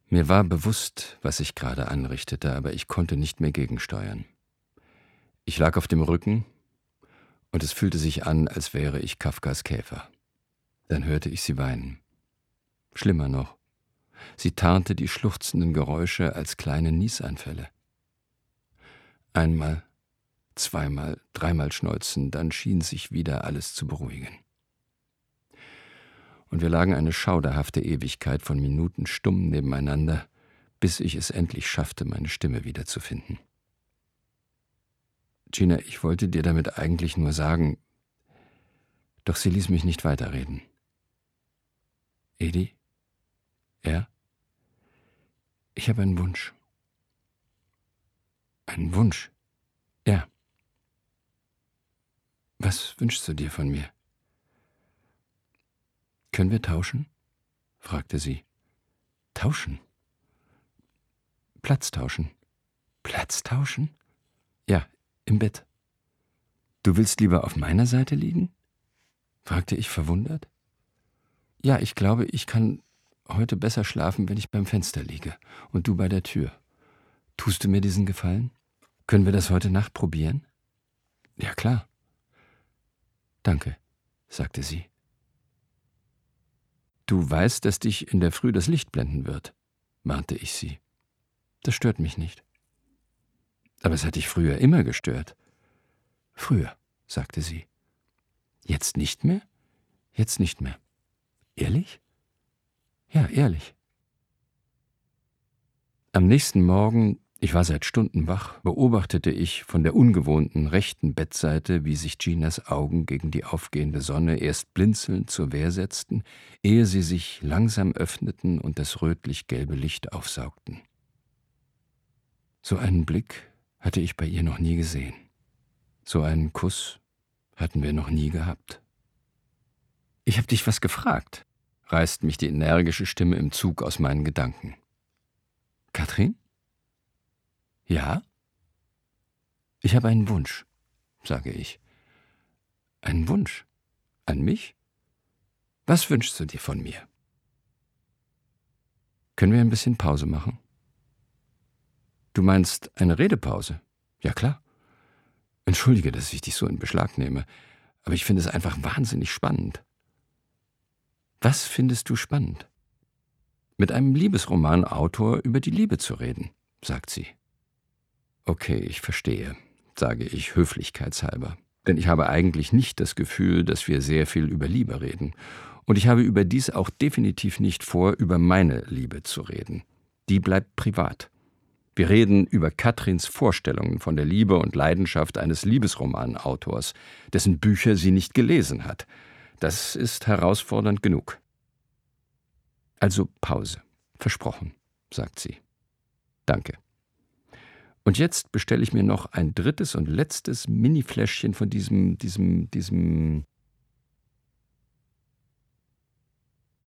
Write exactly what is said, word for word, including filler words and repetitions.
Mir war bewusst, was ich gerade anrichtete, aber ich konnte nicht mehr gegensteuern. Ich lag auf dem Rücken und es fühlte sich an, als wäre ich Kafkas Käfer. Dann hörte ich sie weinen. Schlimmer noch, sie tarnte die schluchzenden Geräusche als kleine Niesanfälle. Einmal, zweimal, dreimal schneuzen, dann schien sich wieder alles zu beruhigen. Und wir lagen eine schauderhafte Ewigkeit von Minuten stumm nebeneinander, bis ich es endlich schaffte, meine Stimme wiederzufinden. Gina, ich wollte dir damit eigentlich nur sagen, doch sie ließ mich nicht weiterreden. Edi? Ja? Ich habe einen Wunsch. Einen Wunsch? Ja. Was wünschst du dir von mir? Können wir tauschen? Fragte sie. Tauschen? Platz tauschen. Platz tauschen? Ja, im Bett. Du willst lieber auf meiner Seite liegen? Fragte ich verwundert. Ja, ich glaube, ich kann heute besser schlafen, wenn ich beim Fenster liege und du bei der Tür. Tust du mir diesen Gefallen? Können wir das heute Nacht probieren? Ja, klar. Danke, sagte sie. Du weißt, dass dich in der Früh das Licht blenden wird, warnte ich sie. Das stört mich nicht. Aber es hat dich früher immer gestört. Früher, sagte sie. Jetzt nicht mehr? Jetzt nicht mehr. Ehrlich? Ja, ehrlich. Am nächsten Morgen, ich war seit Stunden wach, beobachtete ich von der ungewohnten rechten Bettseite, wie sich Ginas Augen gegen die aufgehende Sonne erst blinzelnd zur Wehr setzten, ehe sie sich langsam öffneten und das rötlich-gelbe Licht aufsaugten. So einen Blick hatte ich bei ihr noch nie gesehen. So einen Kuss hatten wir noch nie gehabt. »Ich hab dich was gefragt«, reißt mich die energische Stimme im Zug aus meinen Gedanken. »Katrin?« »Ja?« »Ich habe einen Wunsch«, sage ich. »Einen Wunsch? An mich? Was wünschst du dir von mir?« »Können wir ein bisschen Pause machen?« »Du meinst eine Redepause?« »Ja, klar. Entschuldige, dass ich dich so in Beschlag nehme, aber ich finde es einfach wahnsinnig spannend.« »Was findest du spannend?« »Mit einem Liebesromanautor über die Liebe zu reden«, sagt sie. »Okay, ich verstehe«, sage ich höflichkeitshalber, denn ich habe eigentlich nicht das Gefühl, dass wir sehr viel über Liebe reden. Und ich habe überdies auch definitiv nicht vor, über meine Liebe zu reden. Die bleibt privat. Wir reden über Katrins Vorstellungen von der Liebe und Leidenschaft eines Liebesromanautors, dessen Bücher sie nicht gelesen hat. Das ist herausfordernd genug. »Also Pause. Versprochen«, sagt sie. »Danke. Und jetzt bestelle ich mir noch ein drittes und letztes Mini-Fläschchen von diesem, diesem, diesem